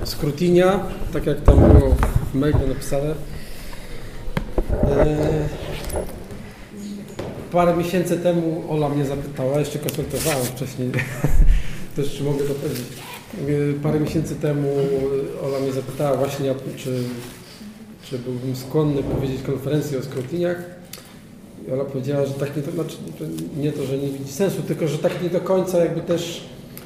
Scrutinia, tak jak tam było w mailu napisane. Parę miesięcy temu Ola mnie zapytała, jeszcze konsultowałem wcześniej, też mogę to powiedzieć. Parę miesięcy temu Ola mnie zapytała właśnie, czy byłbym skłonny powiedzieć konferencję o scrutiniach. I Ola powiedziała, że tak nie to, znaczy nie to, że nie widzi sensu, tylko że tak nie do końca jakby też,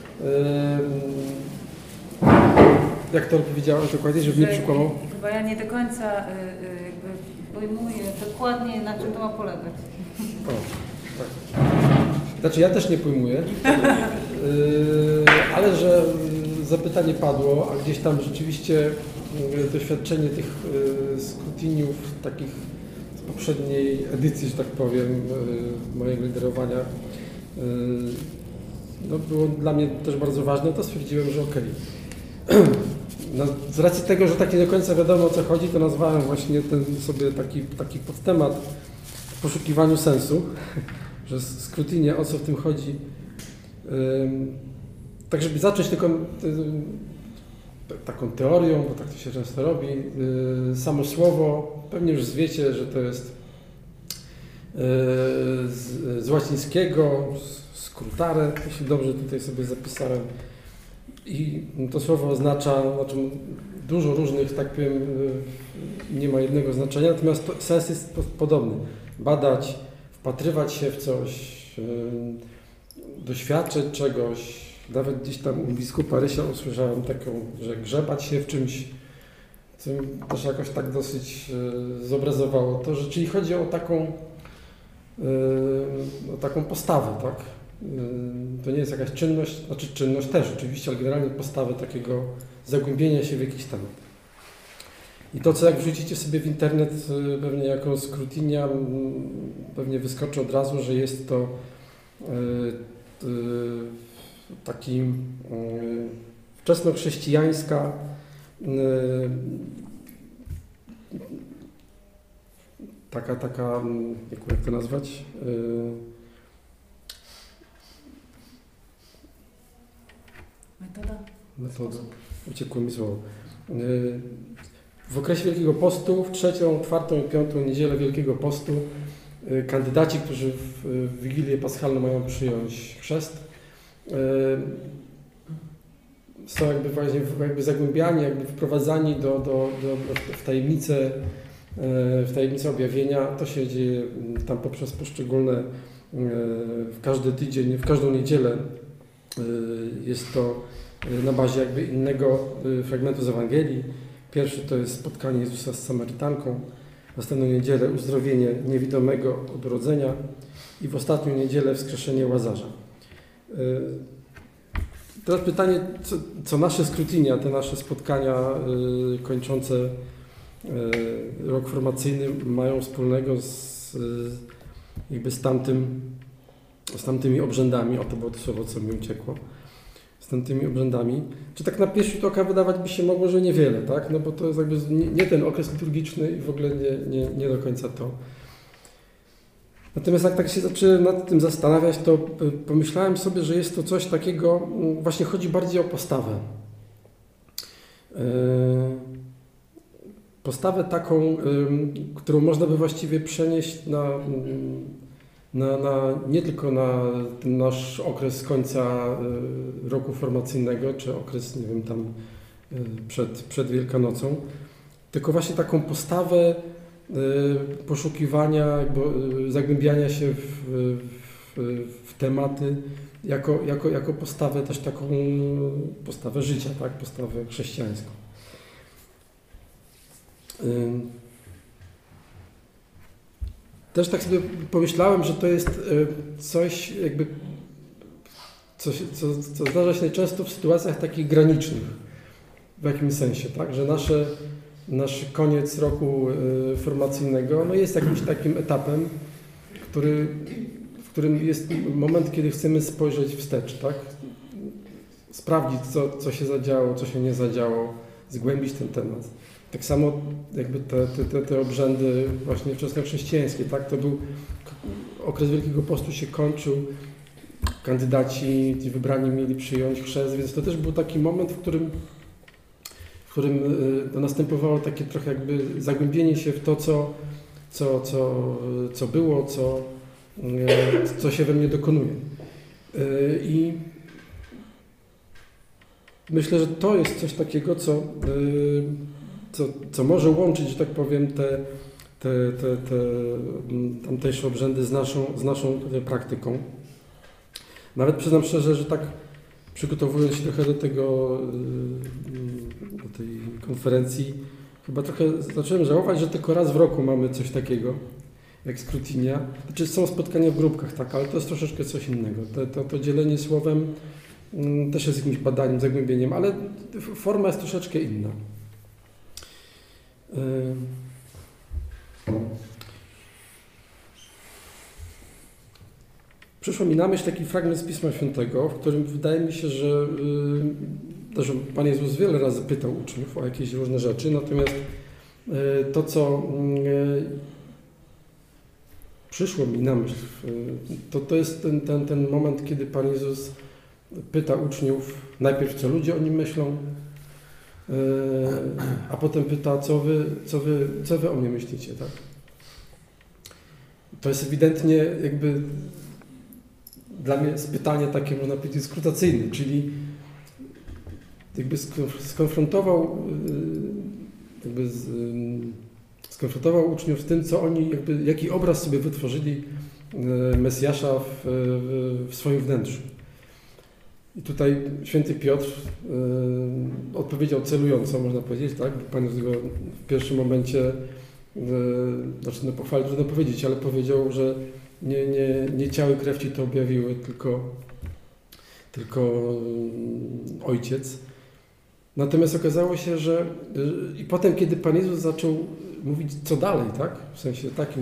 jak to powiedziała dokładnie, żeby nie przykłamał. Chyba ja nie do końca jakby pojmuję dokładnie, na czym to ma polegać. O, tak. Znaczy ja też nie pojmuję, ale że zapytanie padło, a gdzieś tam rzeczywiście doświadczenie tych scrutiniów takich z poprzedniej edycji, że tak powiem, mojego liderowania no, było dla mnie też bardzo ważne, to stwierdziłem, że okej. No, z racji tego, że tak nie do końca wiadomo, o co chodzi, to nazwałem właśnie ten sobie taki podtemat w poszukiwaniu sensu, że scrutinia, o co w tym chodzi. Tak, żeby zacząć tylko taką teorią, bo tak to się często robi, samo słowo, pewnie już wiecie, że to jest z łacińskiego, scrutare, jeśli dobrze tutaj sobie zapisałem. I to słowo oznacza, dużo różnych, tak powiem, nie ma jednego znaczenia, natomiast sens jest podobny. Badać, wpatrywać się w coś, doświadczyć czegoś. Nawet gdzieś tam u biskupa Rysia usłyszałem taką, że grzebać się w czymś, co mi też jakoś tak dosyć zobrazowało to, że czyli chodzi o taką postawę, tak? To nie jest jakaś czynność, znaczy czynność też oczywiście, ale generalnie postawę takiego zagłębienia się w jakiś temat. I to, co jak wrzucicie sobie w internet pewnie jako scrutinia, pewnie wyskoczy od razu, że jest to taki wczesnochrześcijańska taka, jak to nazwać? Metoda. Uciekło mi słowo. W okresie Wielkiego Postu, w 3., 4. i 5. niedzielę Wielkiego Postu, kandydaci, którzy w Wigilię Paschalną mają przyjąć chrzest, są jakby zagłębiani, jakby wprowadzani w tajemnicę objawienia. To się dzieje tam poprzez poszczególne, w każdy tydzień, w każdą niedzielę jest to na bazie jakby innego fragmentu z Ewangelii. Pierwszy to jest spotkanie Jezusa z Samarytanką, w następną niedzielę uzdrowienie niewidomego od urodzenia i w ostatnią niedzielę wskrzeszenie Łazarza. Teraz pytanie, co nasze scrutinia, te nasze spotkania kończące rok formacyjny mają wspólnego z tamtymi obrzędami, to było to słowo, co mi uciekło, z tamtymi obrzędami. Czy tak na pierwszy rzut oka wydawać by się mogło, że niewiele, tak? No bo to jest jakby nie ten okres liturgiczny i w ogóle nie do końca to. Natomiast jak tak się zacząłem nad tym zastanawiać, to pomyślałem sobie, że jest to coś takiego, właśnie chodzi bardziej o postawę. Postawę taką, którą można by właściwie przenieść nie tylko na ten nasz okres końca roku formacyjnego, czy okres, nie wiem, tam przed Wielkanocą, tylko właśnie taką postawę poszukiwania, zagłębiania się w tematy, jako postawę też taką, postawę życia, tak? Postawę chrześcijańską. Też tak sobie pomyślałem, że to jest coś jakby, co zdarza się najczęsto w sytuacjach takich granicznych, w jakimś sensie, tak? Że nasz koniec roku formacyjnego no jest jakimś takim etapem, w którym jest moment, kiedy chcemy spojrzeć wstecz, tak? Sprawdzić, co się zadziało, co się nie zadziało, zgłębić ten temat. Tak samo jakby te obrzędy właśnie wczesnochrześcijańskie, tak? To był okres Wielkiego Postu się kończył, kandydaci, ci wybrani mieli przyjąć chrzest, więc to też był taki moment, w którym którym następowało takie trochę jakby zagłębienie się w to, co było, co się we mnie dokonuje. I myślę, że to jest coś takiego, co może łączyć, że tak powiem, te tamtejsze obrzędy z naszą praktyką. Nawet przyznam szczerze, że tak przygotowując się trochę do tej konferencji, chyba trochę zacząłem żałować, że tylko raz w roku mamy coś takiego, jak Scrutinia. Znaczy są spotkania w grupkach, tak, ale to jest troszeczkę coś innego. To dzielenie słowem też jest jakimś badaniem, zagłębieniem, ale forma jest troszeczkę inna. Przyszło mi na myśl taki fragment z Pisma Świętego, w którym wydaje mi się, że też Pan Jezus wiele razy pytał uczniów o jakieś różne rzeczy, natomiast to, co przyszło mi na myśl, to jest ten moment, kiedy Pan Jezus pyta uczniów najpierw, co ludzie o Nim myślą, a potem pyta, co wy o mnie myślicie, tak? To jest ewidentnie jakby dla mnie jest pytanie takie, można powiedzieć, skrutacyjne, czyli jakby skonfrontował uczniów z tym, co oni, jaki obraz sobie wytworzyli Mesjasza w swoim wnętrzu. I tutaj święty Piotr odpowiedział celująco, można powiedzieć, tak? Pan Jezus go w pierwszym momencie, znaczy no pochwalił, trudno powiedzieć, ale powiedział, że nie ciało i krew Ci to objawiły, tylko Ojciec. Natomiast okazało się, że i potem, kiedy Pan Jezus zaczął mówić, co dalej, tak? W sensie takim,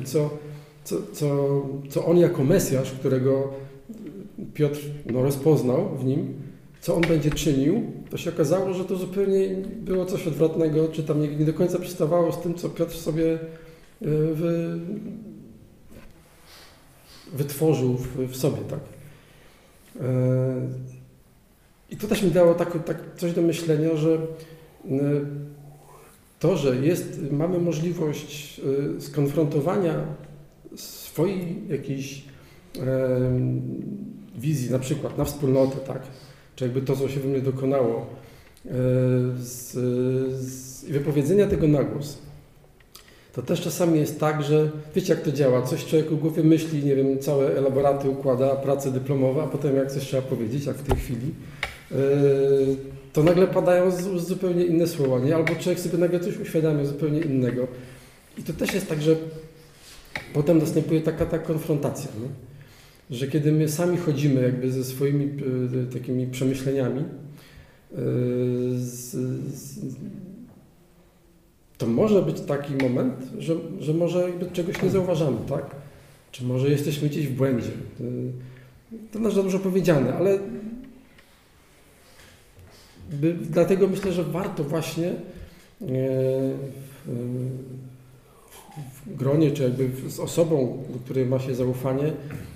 co On jako Mesjasz, którego Piotr rozpoznał w Nim, co On będzie czynił, to się okazało, że to zupełnie było coś odwrotnego, czy tam nie do końca przystawało z tym, co Piotr sobie wytworzył w sobie, tak? I to też mi dało tak coś do myślenia, że to, że mamy możliwość skonfrontowania swojej jakiejś wizji, na przykład na wspólnotę, tak? Czy jakby to, co się we mnie dokonało, i wypowiedzenia tego na głos. To też czasami jest tak, że wiecie, jak to działa, coś człowiek w głowie myśli, nie wiem, całe elaboraty układa, prace dyplomowe, a potem jak coś trzeba powiedzieć, jak w tej chwili, to nagle padają zupełnie inne słowa, nie? Albo człowiek sobie nagle coś uświadamia zupełnie innego. I to też jest tak, że potem następuje taka konfrontacja, nie? Że kiedy my sami chodzimy jakby ze swoimi takimi przemyśleniami, to może być taki moment, że może jakby czegoś nie zauważamy, tak? Czy może jesteśmy gdzieś w błędzie. To nasz za dużo powiedziane, ale dlatego myślę, że warto właśnie w gronie, czy jakby z osobą, do której ma się zaufanie,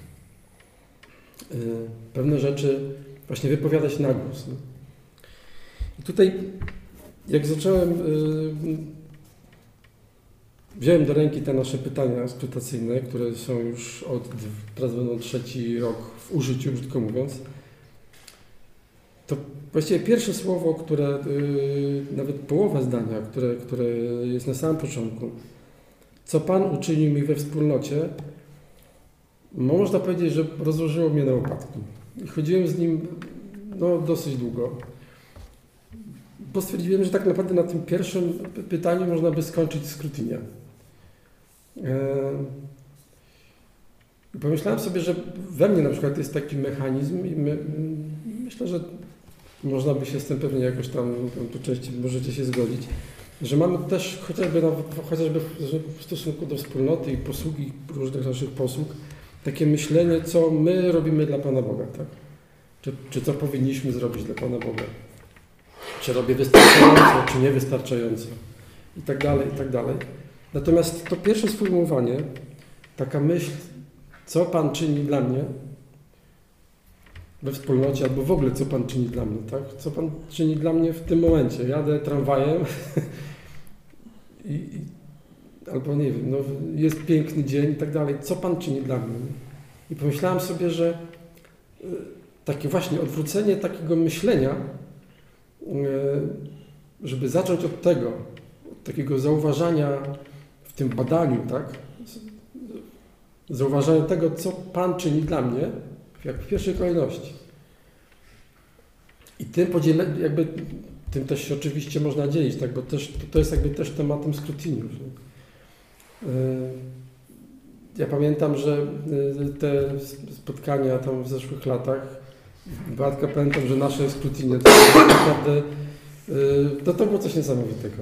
pewne rzeczy właśnie wypowiadać na głos. No. I tutaj, jak zacząłem, wziąłem do ręki te nasze pytania skrutacyjne, które są już teraz będą 3. rok w użyciu, brzydko mówiąc, to właściwie pierwsze słowo, które, nawet połowa zdania, które jest na samym początku, co Pan uczynił mi we wspólnocie, można powiedzieć, że rozłożyło mnie na łopatki. I chodziłem z nim dosyć długo. Bo stwierdziłem, że tak naprawdę na tym pierwszym pytaniu można by skończyć Scrutinia. Pomyślałem sobie, że we mnie na przykład jest taki mechanizm i myślę, że można by się z tym pewnie jakoś tam po części możecie się zgodzić, że mamy też chociażby w stosunku do wspólnoty i posługi różnych naszych posług takie myślenie, co my robimy dla Pana Boga, tak? Czy co powinniśmy zrobić dla Pana Boga? Czy robię wystarczająco, czy niewystarczająco? I tak dalej, i tak dalej. Natomiast to pierwsze sformułowanie, taka myśl, co Pan czyni dla mnie, we wspólnocie, albo w ogóle co Pan czyni dla mnie, tak? Co Pan czyni dla mnie w tym momencie? Jadę tramwajem albo nie wiem, no, jest piękny dzień i tak dalej. Co Pan czyni dla mnie? I pomyślałem sobie, że takie właśnie odwrócenie takiego myślenia, żeby zacząć od tego, od takiego zauważania w tym badaniu, tak? Zauważania tego, co Pan czyni dla mnie, jak w pierwszej kolejności. I tym jakby tym też się oczywiście można dzielić, tak? Bo też, to jest jakby też tematem scrutinium. Ja pamiętam, że te spotkania tam w zeszłych latach, Beatka, pamiętam, że nasze scrutinie to naprawdę to było coś niesamowitego.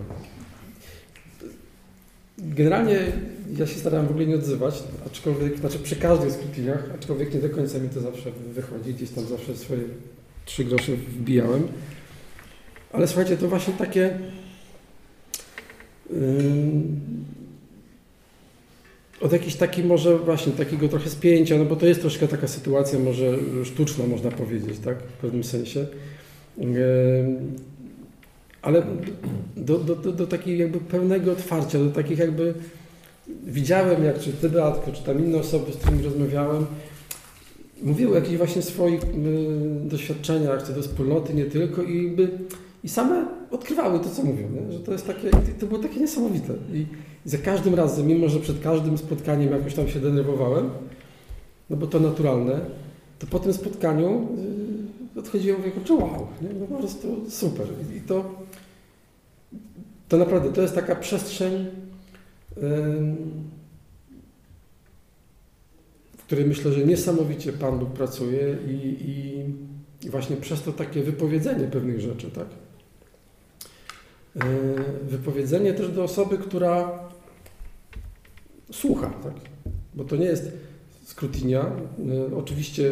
Generalnie ja się starałem w ogóle nie odzywać, aczkolwiek, znaczy przy każdych scrutiniach, aczkolwiek nie do końca mi to zawsze wychodzi, gdzieś tam zawsze swoje 3 grosze wbijałem. Ale słuchajcie, to właśnie takie od jakiejś takiej może właśnie takiego trochę spięcia, no bo to jest troszkę taka sytuacja może sztuczna, można powiedzieć, tak, w pewnym sensie. Ale do takiego jakby pełnego otwarcia, do takich jakby widziałem, jak czy Ty, Beatko, czy tam inne osoby, z którymi rozmawiałem, mówiły o jakichś właśnie swoich doświadczeniach, co do wspólnoty, nie tylko i same odkrywały to, co mówią, nie? Że to jest takie, to było takie niesamowite. I za każdym razem, mimo że przed każdym spotkaniem jakoś tam się denerwowałem, no bo to naturalne, to po tym spotkaniu odchodziłem i mówię, wow, nie? No po prostu super. I to naprawdę, to jest taka przestrzeń, w której myślę, że niesamowicie Pan Bóg pracuje i właśnie przez to takie wypowiedzenie pewnych rzeczy, tak? Wypowiedzenie też do osoby, która słucha, tak? Bo to nie jest scrutinia. Oczywiście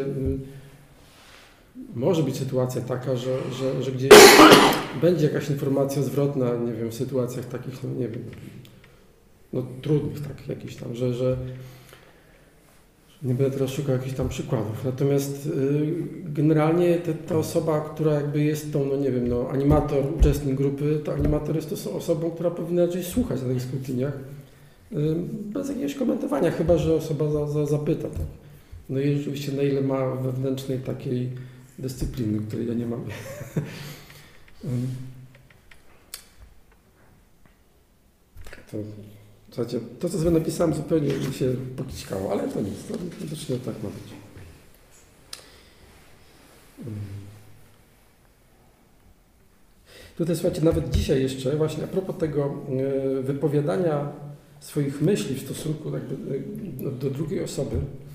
może być sytuacja taka, że gdzieś będzie jakaś informacja zwrotna, nie wiem, w sytuacjach takich, no nie wiem, no trudnych, tak, jakichś tam, że nie będę teraz szukał jakichś tam przykładów. Natomiast generalnie ta osoba, która jakby jest tą, no nie wiem, no animator, uczestnik grupy, to animator jest to osobą, która powinna raczej słuchać na tych scrutiniach bez jakiegoś komentowania, chyba że osoba zapyta. Tak? No i oczywiście na ile ma wewnętrznej takiej dyscypliny, której ja nie mam. Słuchajcie, to co sobie napisałem zupełnie mi się pokićkało, ale to nic, to widocznie tak ma być. Tutaj słuchajcie, nawet dzisiaj jeszcze właśnie a propos tego wypowiadania swoich myśli w stosunku jakby do drugiej osoby,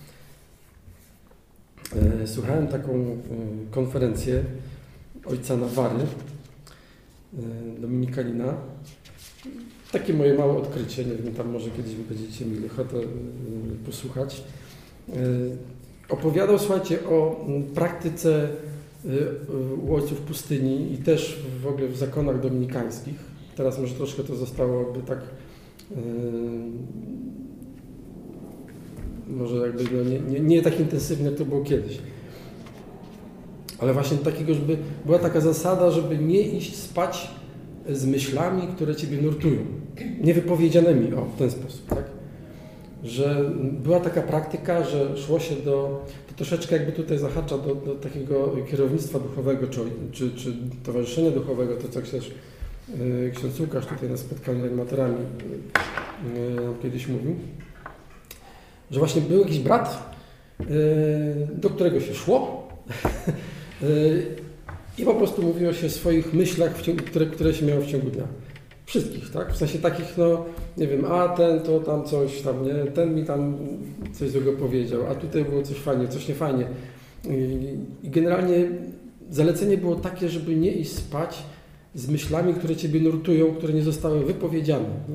słuchałem taką konferencję ojca Nawary, dominikanina. Takie moje małe odkrycie, nie wiem, tam może kiedyś będziecie mieli ochotę posłuchać. Opowiadał, słuchajcie, o praktyce u ojców pustyni i też w ogóle w zakonach dominikańskich. Teraz może troszkę to zostałoby tak, może jakby nie tak intensywnie, jak to było kiedyś. Ale właśnie takiego, żeby była taka zasada, żeby nie iść spać z myślami, które Ciebie nurtują. Niewypowiedzianymi, w ten sposób, tak? Że była taka praktyka, że szło się to troszeczkę jakby tutaj zahacza do takiego kierownictwa duchowego, czy towarzyszenia duchowego, to co ksiądz Łukasz tutaj na spotkaniu z animatorami kiedyś mówił, że właśnie był jakiś brat, do którego się szło i po prostu mówiło się o swoich myślach, które się miało w ciągu dnia. Wszystkich, tak? W sensie takich, no, nie wiem, a ten to tam coś tam, nie? Ten mi tam coś złego powiedział, a tutaj było coś fajnie, coś niefajnie. I generalnie zalecenie było takie, żeby nie iść spać z myślami, które Ciebie nurtują, które nie zostały wypowiedziane. No.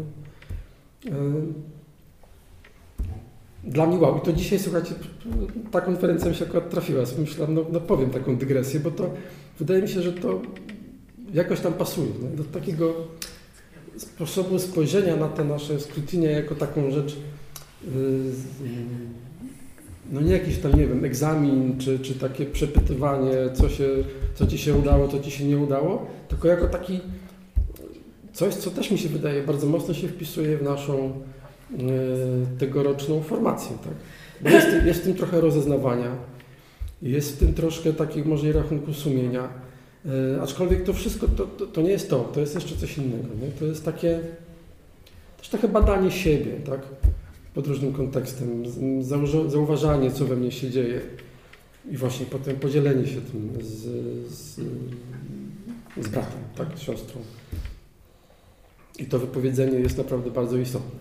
Dla mnie wow. I to dzisiaj, słuchajcie, ta konferencja mi się akurat trafiła. Myślałem, no powiem taką dygresję, bo to wydaje mi się, że to jakoś tam pasuje, no, do takiego sposobu spojrzenia na te nasze scrutinia jako taką rzecz no nie jakiś tam, nie wiem, egzamin, czy takie przepytywanie, co ci się udało, co ci się nie udało, tylko jako taki coś, co też mi się wydaje bardzo mocno się wpisuje w naszą tegoroczną formację, tak? Bo jest w tym trochę rozeznawania, jest w tym troszkę takiej może i rachunku sumienia, aczkolwiek to wszystko to nie jest to jest jeszcze coś innego, nie? To jest takie też trochę badanie siebie, tak? Pod różnym kontekstem, zauważanie, co we mnie się dzieje i właśnie potem podzielenie się tym z bratem, tak? Z siostrą. I to wypowiedzenie jest naprawdę bardzo istotne.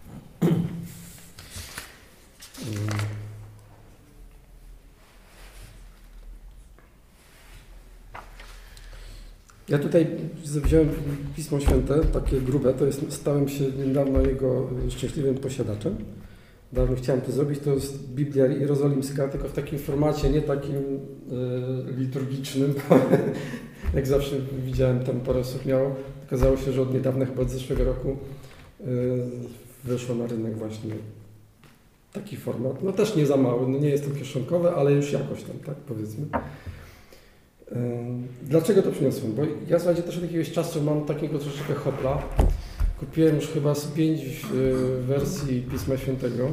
Ja tutaj wziąłem Pismo Święte, takie grube, stałem się niedawno jego szczęśliwym posiadaczem. Dawno chciałem to zrobić, to jest Biblia Jerozolimska, tylko w takim formacie, nie takim liturgicznym, jak zawsze widziałem, tam parę osób miało. Okazało się, że od niedawna, chyba od zeszłego roku, weszło na rynek właśnie taki format. No też nie za mały, no nie jest to kieszonkowe, ale już jakoś tam, tak powiedzmy. Dlaczego to przyniosłem? Bo ja słuchajcie, też od jakiegoś czasu mam takiego troszeczkę hopla. Kupiłem już chyba z 5 wersji Pisma Świętego.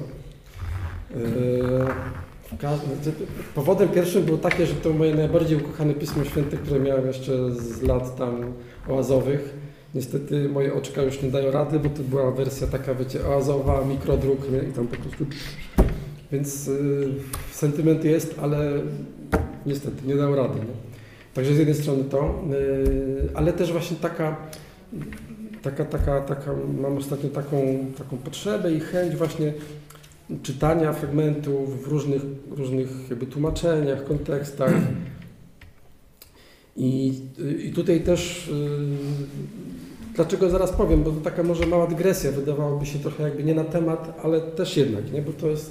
Powodem pierwszym było takie, że to moje najbardziej ukochane Pismo Święte, które miałem jeszcze z lat tam oazowych. Niestety moje oczka już nie dają rady, bo to była wersja taka, wiecie, oazowa, mikrodruk, nie? I tam po prostu... Więc sentyment jest, ale niestety nie dał rady, nie? Także z jednej strony to, ale też właśnie taka mam ostatnio taką potrzebę i chęć właśnie czytania fragmentów w różnych jakby tłumaczeniach, kontekstach. I tutaj też, dlaczego zaraz powiem, bo to taka może mała dygresja, wydawałoby się trochę jakby nie na temat, ale też jednak, nie, bo to jest...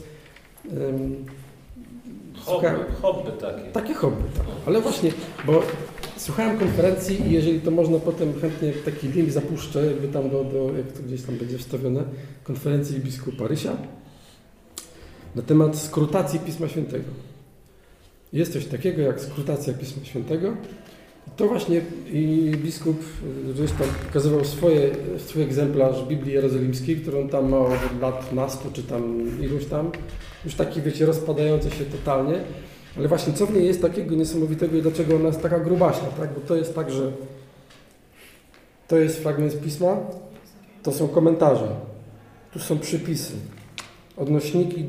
Hobby takie. Takie hobby, tak. Ale właśnie, bo słuchałem konferencji i jeżeli to można potem chętnie taki link zapuszczę, jakby tam jak to gdzieś tam będzie wstawione, konferencji biskupa Rysia na temat skrutacji Pisma Świętego. Jest coś takiego jak skrutacja Pisma Świętego. To właśnie i biskup Ryś tam pokazywał swój egzemplarz Biblii Jerozolimskiej, którą tam ma od lat nastu, czy tam iluś tam, już taki, wiecie, rozpadający się totalnie. Ale właśnie co w niej jest takiego niesamowitego i dlaczego ona jest taka grubaśna, tak? Bo to jest tak, że to jest fragment z Pisma, to są komentarze, tu są przypisy, odnośniki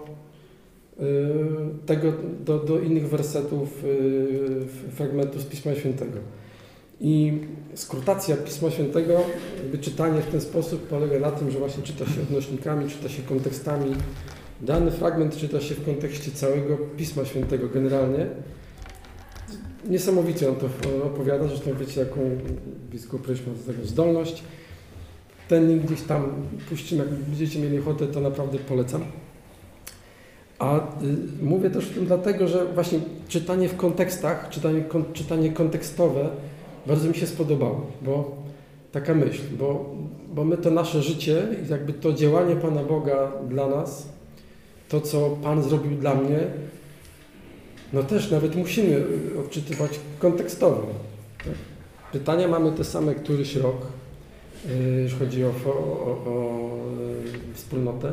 do innych wersetów fragmentów z Pisma Świętego. I skrutacja Pisma Świętego, jakby czytanie w ten sposób polega na tym, że właśnie czyta się odnośnikami, czyta się kontekstami. Dany fragment czyta się w kontekście całego Pisma Świętego generalnie. Niesamowicie on to opowiada, zresztą wiecie, jaką biskup Ryś ma do tego zdolność. Ten link gdzieś tam puścimy, jak będziecie mieli ochotę, to naprawdę polecam. A mówię też o tym dlatego, że właśnie czytanie w kontekstach, czytanie kontekstowe bardzo mi się spodobało, bo taka myśl, bo my to nasze życie i jakby to działanie Pana Boga dla nas, to co Pan zrobił dla mnie, no też nawet musimy odczytywać kontekstowo. Tak? Pytania mamy te same któryś rok, jeśli chodzi o wspólnotę.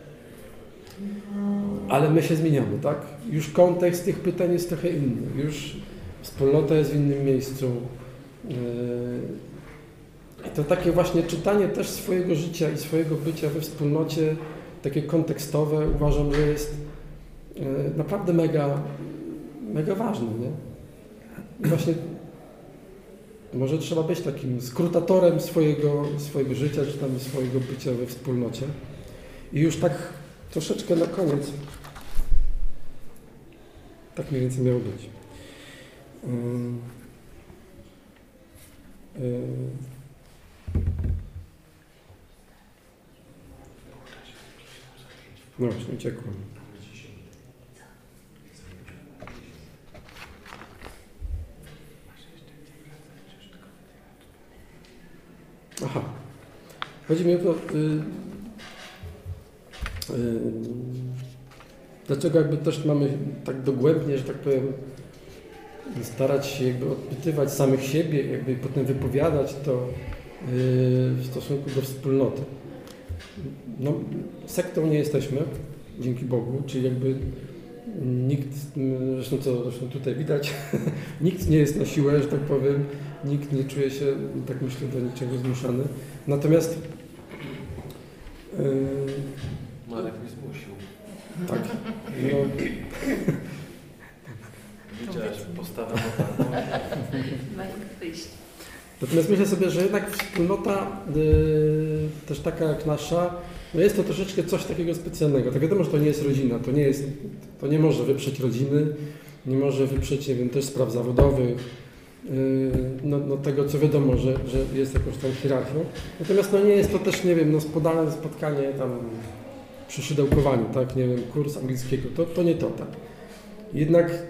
Ale my się zmieniamy, tak? Już kontekst tych pytań jest trochę inny. Już wspólnota jest w innym miejscu. I to takie właśnie czytanie też swojego życia i swojego bycia we wspólnocie, takie kontekstowe, uważam, że jest naprawdę mega ważne, nie? I właśnie może trzeba być takim skrutatorem swojego życia, czy tam swojego bycia we wspólnocie. I już tak troszeczkę na koniec. Tak mniej więcej miało być. No właśnie, uciekłem. Aha. Chodzi mi o to, dlaczego jakby też mamy tak dogłębnie, że tak powiem, starać się jakby odpytywać samych siebie, jakby potem wypowiadać to w stosunku do wspólnoty. No, sektą nie jesteśmy, dzięki Bogu, czyli jakby nikt, zresztą tutaj widać, nikt nie jest na siłę, że tak powiem, nikt nie czuje się, tak myślę, do niczego zmuszany. Natomiast Marek mnie zmusił. tak, no, Widziałeś postawę motarną. natomiast myślę sobie, że jednak wspólnota też taka jak nasza, no jest to troszeczkę coś takiego specjalnego. Tak wiadomo, że to nie jest rodzina, to nie może wyprzeć rodziny, nie może wyprzeć, nie wiem, też spraw zawodowych, no tego, co wiadomo, że jest jakąś tam hierarchią. Natomiast no nie jest to też, nie wiem, no podane spotkanie tam przy szydełkowaniu, tak, nie wiem, kurs angielskiego, to nie to, tak. Jednak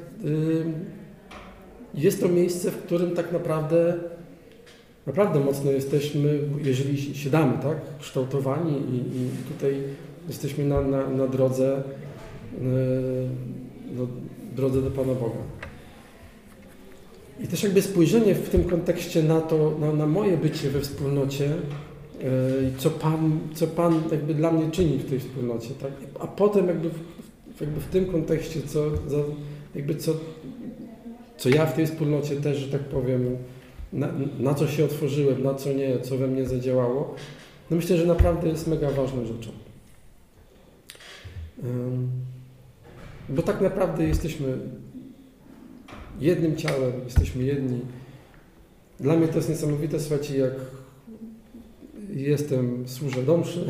jest to miejsce, w którym tak naprawdę mocno jesteśmy, jeżeli się damy, tak, kształtowani i tutaj jesteśmy na drodze, drodze do Pana Boga. I też jakby spojrzenie w tym kontekście na to, na moje bycie we wspólnocie, co Pan jakby dla mnie czyni w tej wspólnocie, tak? A potem jakby w tym kontekście, co ja w tej wspólnocie też, że tak powiem, na co się otworzyłem, na co nie, co we mnie zadziałało, no myślę, że naprawdę jest mega ważną rzeczą. Bo tak naprawdę jesteśmy jednym ciałem, jesteśmy jedni. Dla mnie to jest niesamowite, słuchajcie, jak służę do mszy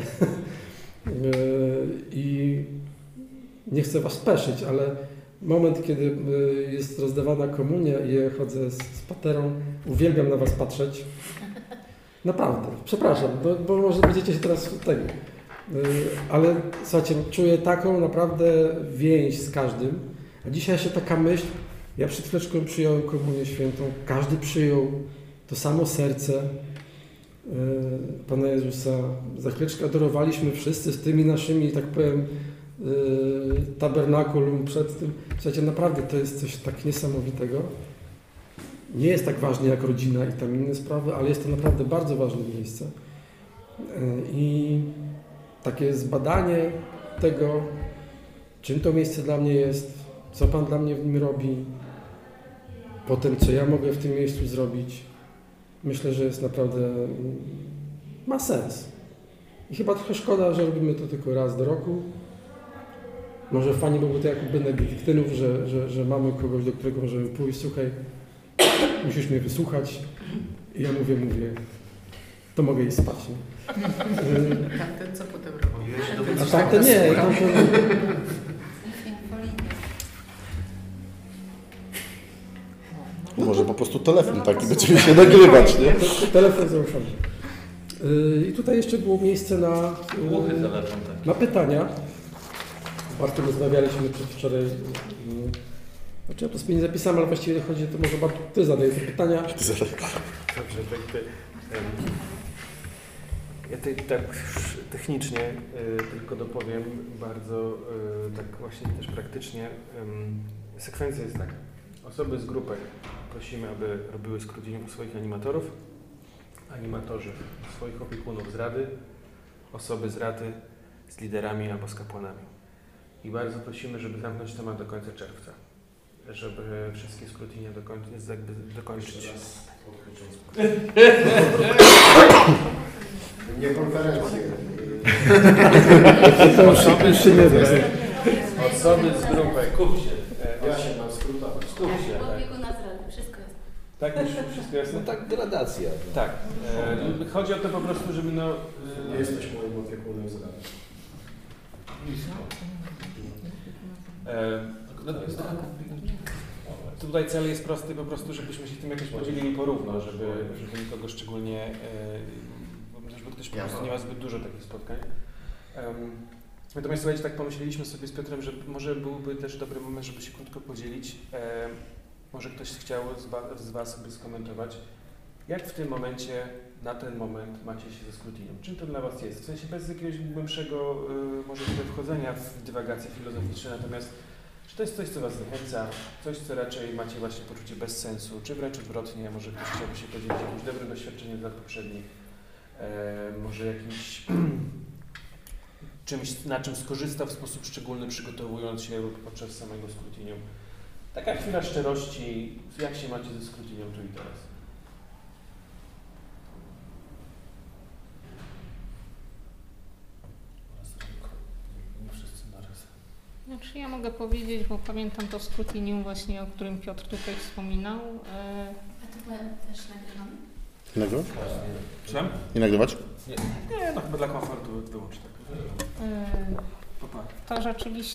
i nie chcę was speszyć, ale moment, kiedy jest rozdawana komunia i ja chodzę z paterą, uwielbiam na was patrzeć. Naprawdę, przepraszam, bo może będziecie się teraz tego. Ale słuchajcie, czuję taką naprawdę więź z każdym. A dzisiaj jeszcze taka myśl, ja przed chwileczką przyjąłem komunię świętą, każdy przyjął to samo serce Pana Jezusa. Za chwileczkę adorowaliśmy wszyscy z tymi naszymi, tak powiem, tabernakulum przed tym. Słuchajcie, naprawdę to jest coś tak niesamowitego. Nie jest tak ważne jak rodzina i tam inne sprawy, ale jest to naprawdę bardzo ważne miejsce. I takie zbadanie tego, czym to miejsce dla mnie jest, co Pan dla mnie w nim robi, potem co ja mogę w tym miejscu zrobić, myślę, że jest naprawdę, ma sens. I chyba trochę szkoda, że robimy to tylko raz do roku. Może fajnie byłoby to jak u benedyktynów, że mamy kogoś, do którego możemy pójść, słuchaj, musisz mnie wysłuchać. I ja mówię, to mogę iść spać. Nie? Tamten co potem robi? A tamten nie. Może po prostu telefon taki, będziemy się nagrywać, nie? Telefon zaufany. I tutaj jeszcze było miejsce na pytania. Z Bartkiem rozmawialiśmy przedwczoraj. Znaczy ja to sobie nie zapisałem, ale właściwie chodzi, to może Bartu, ty zadaj te pytania. Dobrze, ja tutaj tak technicznie tylko dopowiem bardzo tak właśnie też praktycznie. Sekwencja jest taka. Osoby z grupek prosimy, aby robiły scrutining u swoich animatorów, animatorzy swoich opiekunów z rady, osoby z rady z liderami albo z kapłanami. I bardzo prosimy, żeby zamknąć temat do końca czerwca, żeby wszystkie scrutinie dokończyć. Nie konferencję. Osoby z grupek. Ja się mam skrótować. Wszystko jest. Tak, już wszystko jasne? No tak, gradacja. Tak. Chodzi o to po prostu, żeby Nie jesteś moim opiekunem z rady. Tutaj cel jest prosty, po prostu, żebyśmy się tym jakoś podzielili porówno, żeby nikogo szczególnie, żeby ktoś po prostu nie ma zbyt dużo takich spotkań. Natomiast słuchajcie, tak pomyśleliśmy sobie z Piotrem, że może byłby też dobry moment, żeby się krótko podzielić. Może ktoś chciał z Was by skomentować, jak w tym momencie na ten moment macie się ze scrutinium. Czym to dla Was jest? W sensie bez jakiegoś głębszego może tutaj wchodzenia w dywagacje filozoficzne, natomiast czy to jest coś, co Was zniechęca, coś, co raczej macie właśnie poczucie bez sensu, czy wręcz odwrotnie, może ktoś chciałby się podzielić jakimś dobrym doświadczeniem z lat poprzednich, może jakimś czymś, na czym skorzystał w sposób szczególny, przygotowując się podczas samego scrutinium. Taka chwila szczerości, jak się macie ze scrutinium tu i teraz? Nie wszyscy naraz. Znaczy ja mogę powiedzieć, bo pamiętam to scrutinium właśnie, o którym Piotr tutaj wspominał. A to też nagrywamy? Nagrywać? Słucham? Nie nagrywać? Nie, no chyba dla komfortu wyłącznie. To rzeczywiście